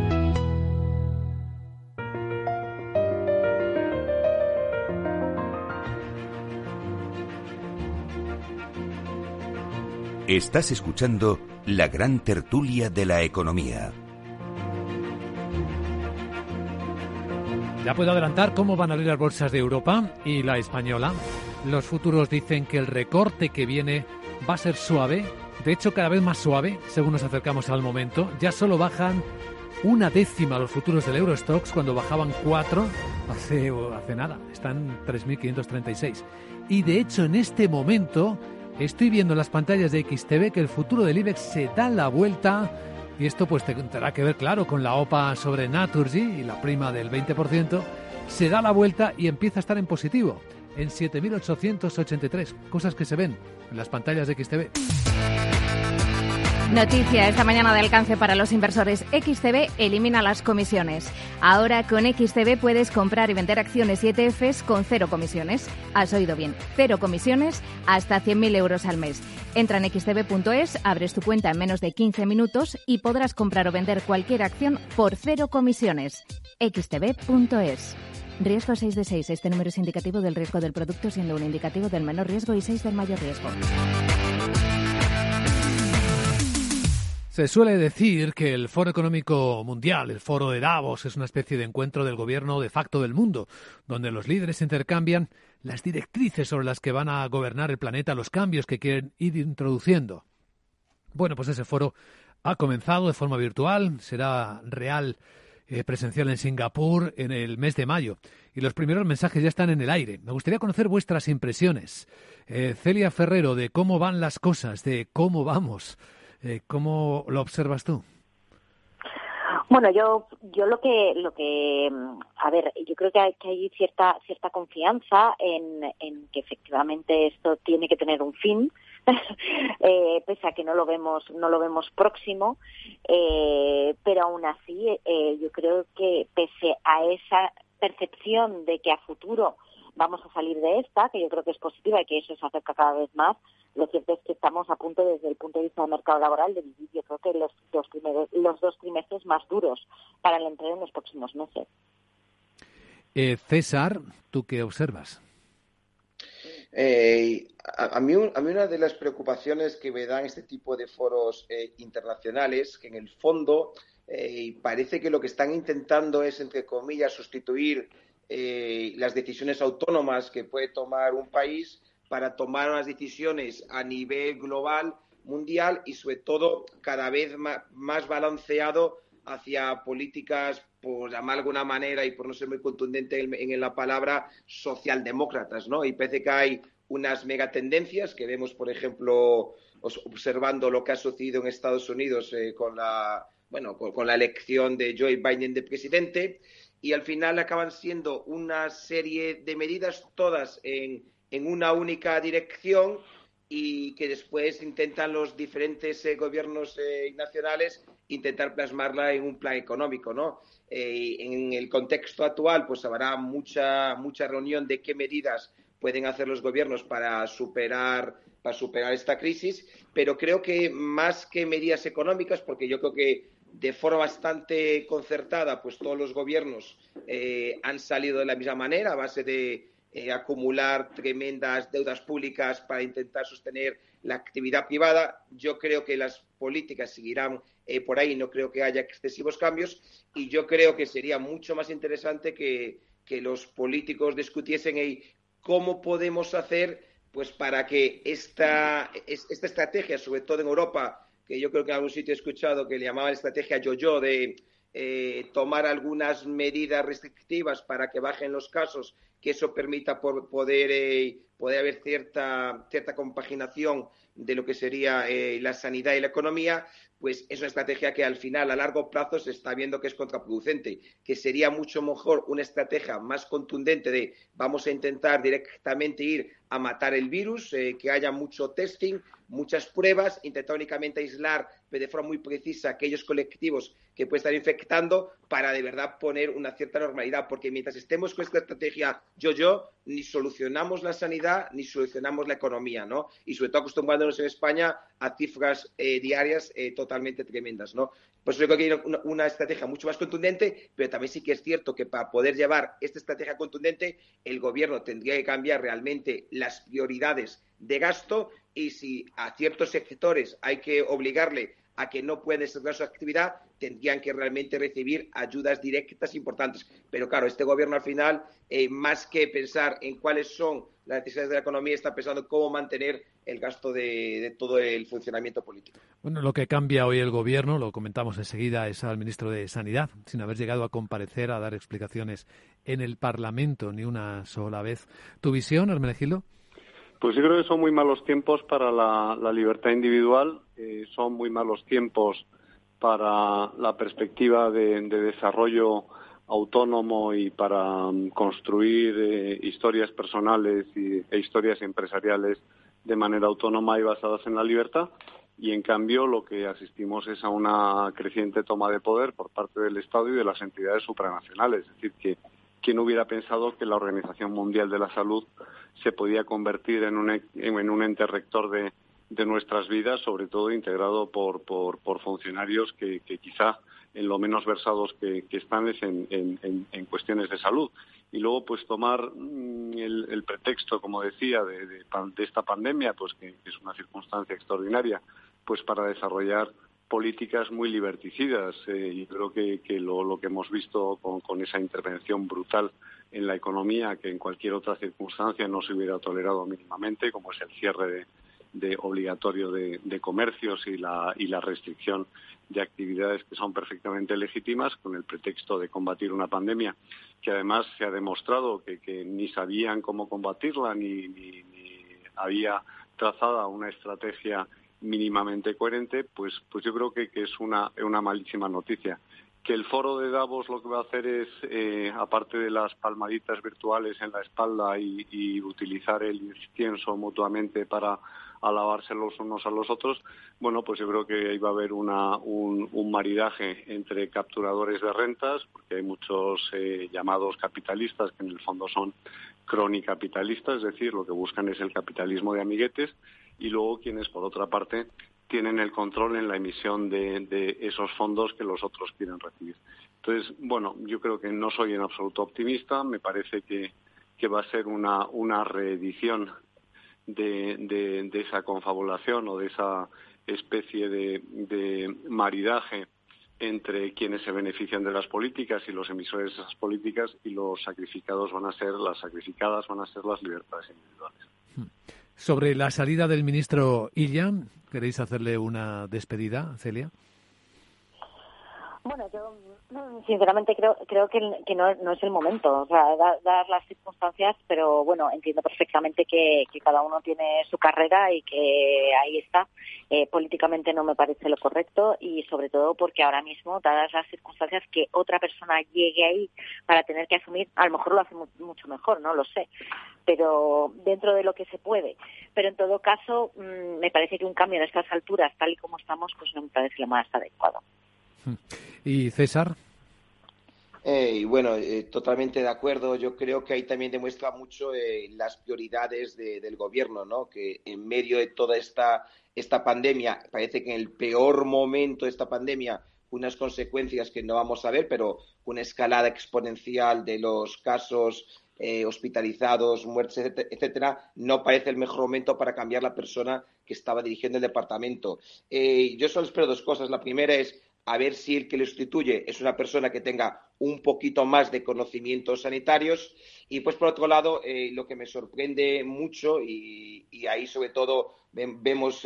Estás escuchando la gran tertulia de la economía. Ya puedo adelantar cómo van a abrir las bolsas de Europa y la española. Los futuros dicen que el recorte que viene va a ser suave, de hecho cada vez más suave, según nos acercamos al momento. Ya solo bajan 0,1 los futuros del Eurostoxx, cuando bajaban 4 hace nada. Están 3.536. Y de hecho en este momento estoy viendo en las pantallas de XTV que el futuro del IBEX se da la vuelta, y esto pues tendrá que ver, claro, con la OPA sobre Naturgy y la prima del 20%, se da la vuelta y empieza a estar en positivo. en 7.883, cosas que se ven en las pantallas de XTB. Noticia esta mañana de alcance para los inversores. XTB elimina las comisiones. Ahora con XTB puedes comprar y vender acciones y ETFs con 0 comisiones. Has oído bien, 0 comisiones hasta 100.000 euros al mes. Entra en xtb.es, abres tu cuenta en menos de 15 minutos y podrás comprar o vender cualquier acción por 0 comisiones. xtb.es. Riesgo 6 de 6. Este número es indicativo del riesgo del producto, siendo un indicativo del menor riesgo y 6 del mayor riesgo. Se suele decir que el Foro Económico Mundial, el Foro de Davos, es una especie de encuentro del gobierno de facto del mundo, donde los líderes intercambian las directrices sobre las que van a gobernar el planeta, los cambios que quieren ir introduciendo. Bueno, pues ese foro ha comenzado de forma virtual, será real, presencial en Singapur en el mes de mayo. Y los primeros mensajes ya están en el aire. Me gustaría conocer vuestras impresiones. Celia Ferrero, de cómo van las cosas, de cómo vamos. ¿Cómo lo observas tú? Bueno, yo lo que a ver, yo creo que hay cierta confianza en que efectivamente esto tiene que tener un fin, pese a que no lo vemos próximo, pero aún así yo creo que pese a esa percepción de que a futuro vamos a salir de esta, que yo creo que es positiva y que eso se acerca cada vez más, lo cierto es que estamos a punto, desde el punto de vista del mercado laboral, de vivir, yo creo que los dos trimestres más duros para el empleo en los próximos meses. César, ¿tú qué observas? A mí una de las preocupaciones que me dan este tipo de foros internacionales, que en el fondo parece que lo que están intentando es, entre comillas, sustituir las decisiones autónomas que puede tomar un país para tomar unas decisiones a nivel global, mundial y sobre todo cada vez más balanceado hacia políticas, por llamar de alguna manera y por no ser muy contundente en la palabra, socialdemócratas, ¿no? Y parece que hay unas megatendencias que vemos, por ejemplo, observando lo que ha sucedido en Estados Unidos con la elección de Joe Biden de presidente, y al final acaban siendo una serie de medidas todas en una única dirección y que después intentan los diferentes gobiernos nacionales intentar plasmarla en un plan económico, ¿no? En el contexto actual, pues habrá mucha reunión de qué medidas pueden hacer los gobiernos para superar esta crisis, pero creo que más que medidas económicas, porque yo creo que de forma bastante concertada, pues todos los gobiernos han salido de la misma manera a base de acumular tremendas deudas públicas para intentar sostener la actividad privada. Yo creo que las políticas seguirán por ahí, no creo que haya excesivos cambios y yo creo que sería mucho más interesante que los políticos discutiesen cómo podemos hacer pues para que esta estrategia, sobre todo en Europa, que yo creo que en algún sitio he escuchado que le llamaban estrategia yo-yo, de tomar algunas medidas restrictivas para que bajen los casos, que eso permita poder haber cierta compaginación de lo que sería la sanidad y la economía, pues es una estrategia que al final, a largo plazo, se está viendo que es contraproducente, que sería mucho mejor una estrategia más contundente de vamos a intentar directamente ir a matar el virus, que haya mucho testing, muchas pruebas, intentar únicamente aislar de forma muy precisa aquellos colectivos que pueden estar infectando para de verdad poner una cierta normalidad, porque mientras estemos con esta estrategia yo-yo, ni solucionamos la sanidad ni solucionamos la economía, ¿no? Y sobre todo acostumbrándonos en España a cifras diarias totalmente tremendas, ¿no? Pues yo creo que hay una estrategia mucho más contundente, pero también sí que es cierto que para poder llevar esta estrategia contundente, el gobierno tendría que cambiar realmente las prioridades de gasto y si a ciertos sectores hay que obligarle a que no pueden desarrollar su actividad, tendrían que realmente recibir ayudas directas importantes. Pero claro, este gobierno al final, más que pensar en cuáles son las necesidades de la economía, está pensando cómo mantener el gasto de todo el funcionamiento político. Bueno, lo que cambia hoy el gobierno, lo comentamos enseguida, es al ministro de Sanidad, sin haber llegado a comparecer, a dar explicaciones en el Parlamento ni una sola vez. ¿Tu visión, Hermenegildo? Pues yo creo que son muy malos tiempos para la libertad individual, son muy malos tiempos para la perspectiva de desarrollo autónomo y para construir historias personales e historias empresariales de manera autónoma y basadas en la libertad. Y, en cambio, lo que asistimos es a una creciente toma de poder por parte del Estado y de las entidades supranacionales. Es decir, que ¿quién hubiera pensado que la Organización Mundial de la Salud se podía convertir en un ente rector de nuestras vidas, sobre todo integrado por funcionarios que quizá en lo menos versados que están es en cuestiones de salud? Y luego, pues, tomar el pretexto, como decía, de esta pandemia, pues que es una circunstancia extraordinaria, pues para desarrollar políticas muy liberticidas. Y creo que lo que hemos visto con esa intervención brutal en la economía, que en cualquier otra circunstancia no se hubiera tolerado mínimamente, como es el cierre obligatorio de comercios y la restricción de actividades que son perfectamente legítimas con el pretexto de combatir una pandemia que además se ha demostrado que ni sabían cómo combatirla ni había trazada una estrategia mínimamente coherente, pues yo creo que es una malísima noticia. Que el foro de Davos lo que va a hacer es, aparte de las palmaditas virtuales en la espalda y utilizar el incienso mutuamente para alabarse los unos a los otros, bueno, pues yo creo que ahí va a haber un maridaje entre capturadores de rentas, porque hay muchos llamados capitalistas que en el fondo son cronicapitalistas, es decir, lo que buscan es el capitalismo de amiguetes, y luego quienes, por otra parte, tienen el control en la emisión de esos fondos que los otros quieren recibir. Entonces, bueno, yo creo que no soy en absoluto optimista. Me parece que va a ser una reedición de esa confabulación o de esa especie de maridaje entre quienes se benefician de las políticas y los emisores de esas políticas, y las sacrificadas van a ser las libertades individuales. Sobre la salida del ministro Illa, ¿queréis hacerle una despedida, Celia? Bueno, yo sinceramente creo que no es el momento, o sea, dar las circunstancias, pero bueno, entiendo perfectamente que cada uno tiene su carrera y que ahí está. Políticamente no me parece lo correcto, y sobre todo porque ahora mismo, dadas las circunstancias, que otra persona llegue ahí para tener que asumir, a lo mejor lo hace mucho mejor, no lo sé, pero dentro de lo que se puede. Pero en todo caso, me parece que un cambio a estas alturas, tal y como estamos, pues no me parece lo más adecuado. ¿Y César? Bueno, totalmente de acuerdo. Yo creo que ahí también demuestra mucho las prioridades del gobierno, ¿no? Que en medio de toda esta pandemia, parece que en el peor momento de esta pandemia, unas consecuencias que no vamos a ver, pero una escalada exponencial de los casos hospitalizados, muertes, etcétera, no parece el mejor momento para cambiar la persona que estaba dirigiendo el departamento. Yo solo espero dos cosas. La primera es a ver si el que le sustituye es una persona que tenga un poquito más de conocimientos sanitarios. Y pues, por otro lado, lo que me sorprende mucho, y ahí sobre todo vemos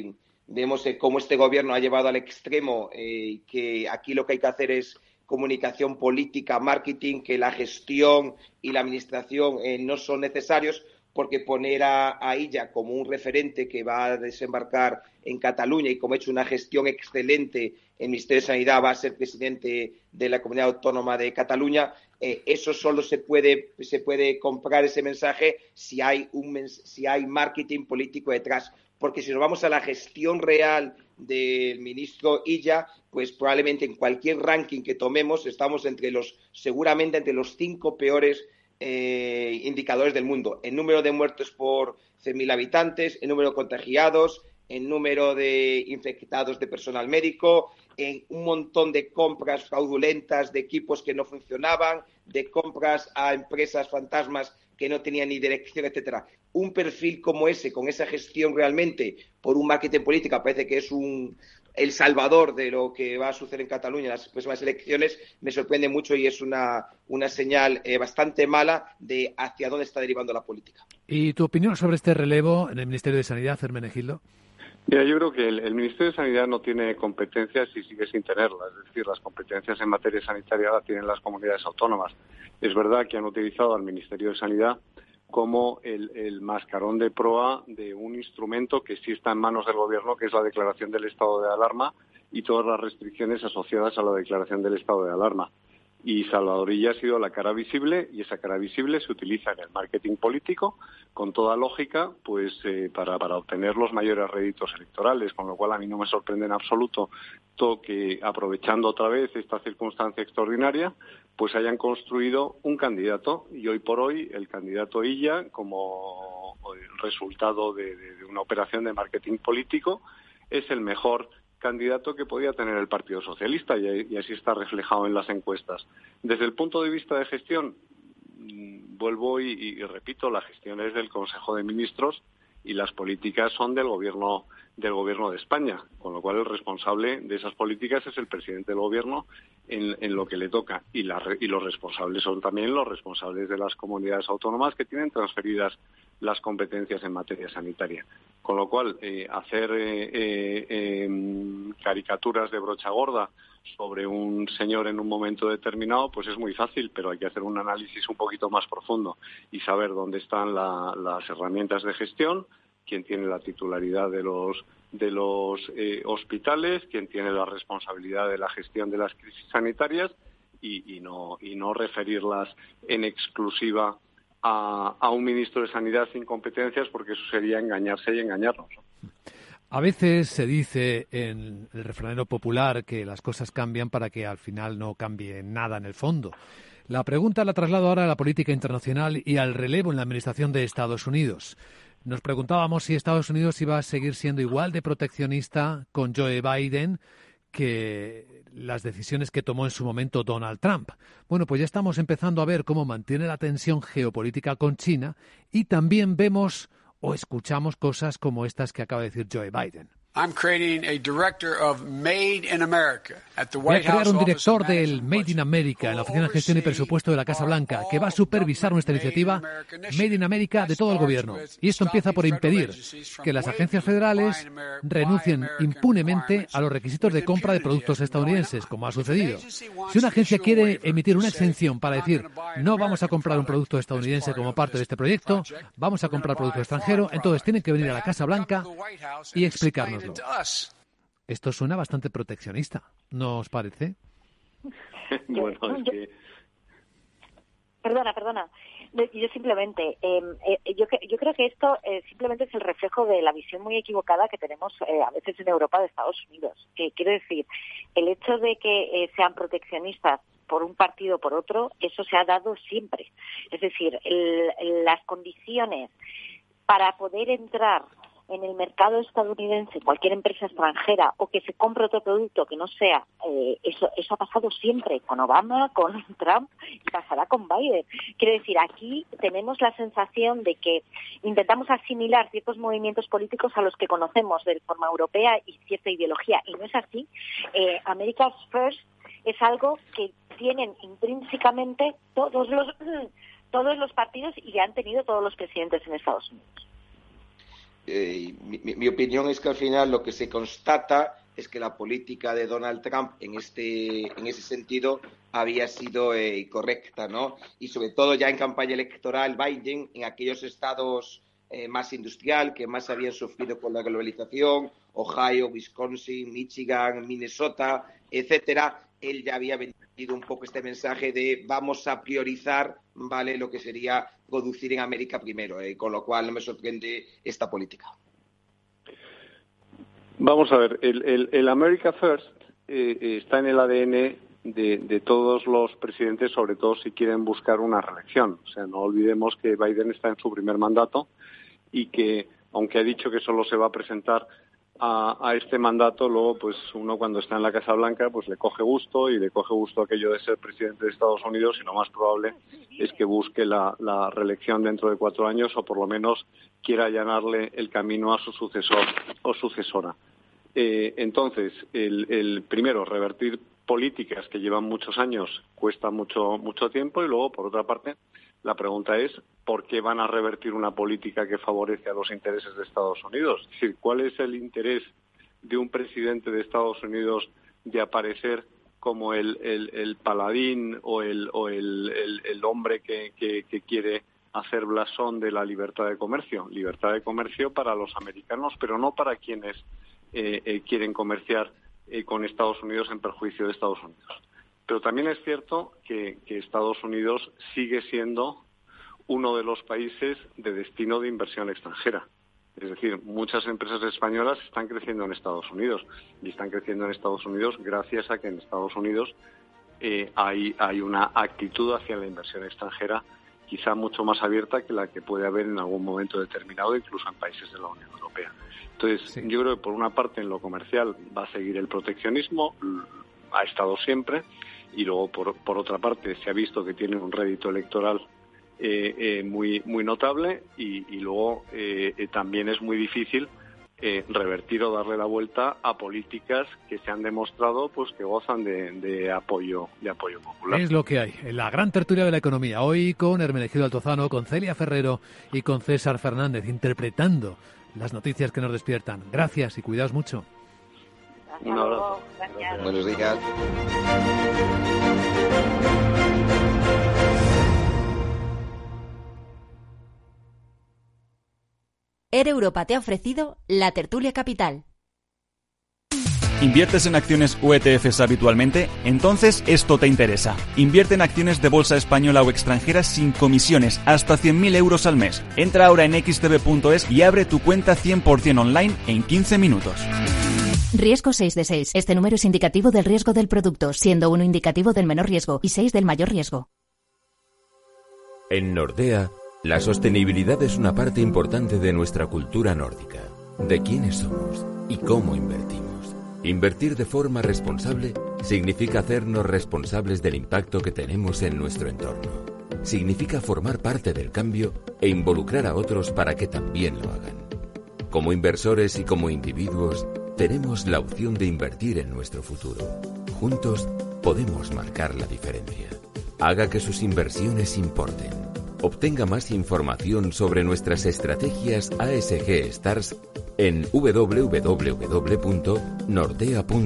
cómo este gobierno ha llevado al extremo que aquí lo que hay que hacer es comunicación política, marketing, que la gestión y la administración no son necesarios, porque poner a Illa como un referente que va a desembarcar en Cataluña y como ha hecho una gestión excelente en el Ministerio de Sanidad, va a ser presidente de la Comunidad Autónoma de Cataluña, eso solo se puede comprar ese mensaje si hay marketing político detrás. Porque si nos vamos a la gestión real del ministro Illa, pues probablemente en cualquier ranking que tomemos estamos seguramente entre los 5 peores indicadores del mundo, en número de muertos por 100.000 habitantes, en número de contagiados, en número de infectados de personal médico, en un montón de compras fraudulentas de equipos que no funcionaban, de compras a empresas fantasmas que no tenían ni dirección, etcétera. Un perfil como ese, con esa gestión realmente por un marketing política, parece que es el salvador de lo que va a suceder en Cataluña en las próximas elecciones, me sorprende mucho y es una señal bastante mala de hacia dónde está derivando la política. ¿Y tu opinión sobre este relevo en el Ministerio de Sanidad, Hermenegildo? Mira, yo creo que el Ministerio de Sanidad no tiene competencias y sigue sin tenerlas. Es decir, las competencias en materia sanitaria las tienen las comunidades autónomas. Es verdad que han utilizado al Ministerio de Sanidad como el mascarón de proa de un instrumento que sí está en manos del Gobierno, que es la declaración del estado de alarma y todas las restricciones asociadas a la declaración del estado de alarma. Y Salvador Illa ha sido la cara visible, y esa cara visible se utiliza en el marketing político, con toda lógica, pues para obtener los mayores réditos electorales, con lo cual a mí no me sorprende en absoluto que, aprovechando otra vez esta circunstancia extraordinaria, pues hayan construido un candidato, y hoy por hoy el candidato Illa, como resultado de una operación de marketing político, es el mejor candidato que podía tener el Partido Socialista, y así está reflejado en las encuestas. Desde el punto de vista de gestión, vuelvo y repito, la gestión es del Consejo de Ministros y las políticas son del Gobierno de España, con lo cual el responsable de esas políticas es el presidente del Gobierno en lo que le toca, y los responsables son también los responsables de las comunidades autónomas que tienen transferidas las competencias en materia sanitaria. Con lo cual, hacer caricaturas de brocha gorda sobre un señor en un momento determinado, pues es muy fácil, pero hay que hacer un análisis un poquito más profundo y saber dónde están las herramientas de gestión, quién tiene la titularidad de los hospitales, quién tiene la responsabilidad de la gestión de las crisis sanitarias, y no referirlas en exclusiva a un ministro de Sanidad sin competencias, porque eso sería engañarse y engañarnos. A veces se dice en el refranero popular que las cosas cambian para que al final no cambie nada en el fondo. La pregunta la traslado ahora a la política internacional y al relevo en la administración de Estados Unidos. Nos preguntábamos si Estados Unidos iba a seguir siendo igual de proteccionista con Joe Biden que las decisiones que tomó en su momento Donald Trump. Bueno, pues ya estamos empezando a ver cómo mantiene la tensión geopolítica con China, y también vemos o escuchamos cosas como estas que acaba de decir Joe Biden. Voy a crear un director del Made in America en la Oficina de Gestión y Presupuesto de la Casa Blanca, que va a supervisar nuestra iniciativa Made in America de todo el gobierno. Y esto empieza por impedir que las agencias federales renuncien impunemente a los requisitos de compra de productos estadounidenses, como ha sucedido. Si una agencia quiere emitir una exención para decir no vamos a comprar un producto estadounidense como parte de este proyecto, vamos a comprar producto extranjero, entonces tienen que venir a la Casa Blanca y explicarnos. Esto suena bastante proteccionista, ¿no os parece? Bueno, es que... Perdona. Yo simplemente, yo creo que esto simplemente es el reflejo de la visión muy equivocada que tenemos a veces en Europa de Estados Unidos. Que quiero decir, el hecho de que sean proteccionistas por un partido o por otro, eso se ha dado siempre. Es decir, las condiciones para poder entrar en el mercado estadounidense, cualquier empresa extranjera, o que se compre otro producto que no sea, eso ha pasado siempre, con Obama, con Trump, y pasará con Biden. Quiero decir, aquí tenemos la sensación de que intentamos asimilar ciertos movimientos políticos a los que conocemos de forma europea y cierta ideología, y no es así. America's First es algo que tienen intrínsecamente todos los partidos y han tenido todos los presidentes en Estados Unidos. Mi opinión es que al final lo que se constata es que la política de Donald Trump en ese sentido había sido correcta, ¿no? Y sobre todo ya en campaña electoral, Biden, en aquellos estados más industrial, que más habían sufrido con la globalización, Ohio, Wisconsin, Michigan, Minnesota, etcétera, él ya había vendido un poco este mensaje de vamos a priorizar, ¿vale?, lo que sería producir en América primero, con lo cual no me sorprende esta política. Vamos a ver, el America First está en el ADN de todos los presidentes, sobre todo si quieren buscar una reelección. O sea, no olvidemos que Biden está en su primer mandato y que, aunque ha dicho que solo se va a presentar a este mandato, luego pues uno cuando está en la Casa Blanca pues le coge gusto aquello de ser presidente de Estados Unidos, y lo más probable es que busque la reelección dentro de 4 años, o por lo menos quiera allanarle el camino a su sucesor o sucesora. Entonces, el primero, revertir políticas que llevan muchos años cuesta mucho tiempo, y luego, por otra parte, la pregunta es ¿por qué van a revertir una política que favorece a los intereses de Estados Unidos? Es decir, ¿cuál es el interés de un presidente de Estados Unidos de aparecer como el paladín o el hombre que quiere hacer blasón de la libertad de comercio? Libertad de comercio para los americanos, pero no para quienes quieren comerciar con Estados Unidos en perjuicio de Estados Unidos. Pero también es cierto que Estados Unidos sigue siendo uno de los países de destino de inversión extranjera. Es decir, muchas empresas españolas están creciendo en Estados Unidos y están creciendo en Estados Unidos gracias a que en Estados Unidos hay una actitud hacia la inversión extranjera quizá mucho más abierta que la que puede haber en algún momento determinado, incluso en países de la Unión Europea. Entonces, sí, yo creo que por una parte en lo comercial va a seguir el proteccionismo, ha estado siempre, y luego por otra parte se ha visto que tiene un rédito electoral muy notable y luego también es muy difícil revertir o darle la vuelta a políticas que se han demostrado pues que gozan de apoyo popular. Es lo que hay en la gran tertulia de la economía, hoy con Hermenegildo Altozano, con Celia Ferrero y con César Fernández, interpretando las noticias que nos despiertan. Gracias y cuidaos mucho. Un abrazo. Gracias. Buenos días. Air Europa te ha ofrecido la tertulia capital. ¿Inviertes en acciones o ETFs habitualmente? Entonces esto te interesa. Invierte en acciones de bolsa española o extranjera sin comisiones, hasta 100.000 euros al mes. Entra ahora en xtb.es y abre tu cuenta 100% online en 15 minutos. Riesgo 6 de 6. Este número es indicativo del riesgo del producto, siendo 1 indicativo del menor riesgo y 6 del mayor riesgo. En Nordea, la sostenibilidad es una parte importante de nuestra cultura nórdica, de quiénes somos y cómo invertimos. Invertir de forma responsable significa hacernos responsables del impacto que tenemos en nuestro entorno. Significa formar parte del cambio e involucrar a otros para que también lo hagan. Como inversores y como individuos, tenemos la opción de invertir en nuestro futuro. Juntos podemos marcar la diferencia. Haga que sus inversiones importen. Obtenga más información sobre nuestras estrategias ASG Stars en www.nordea.es.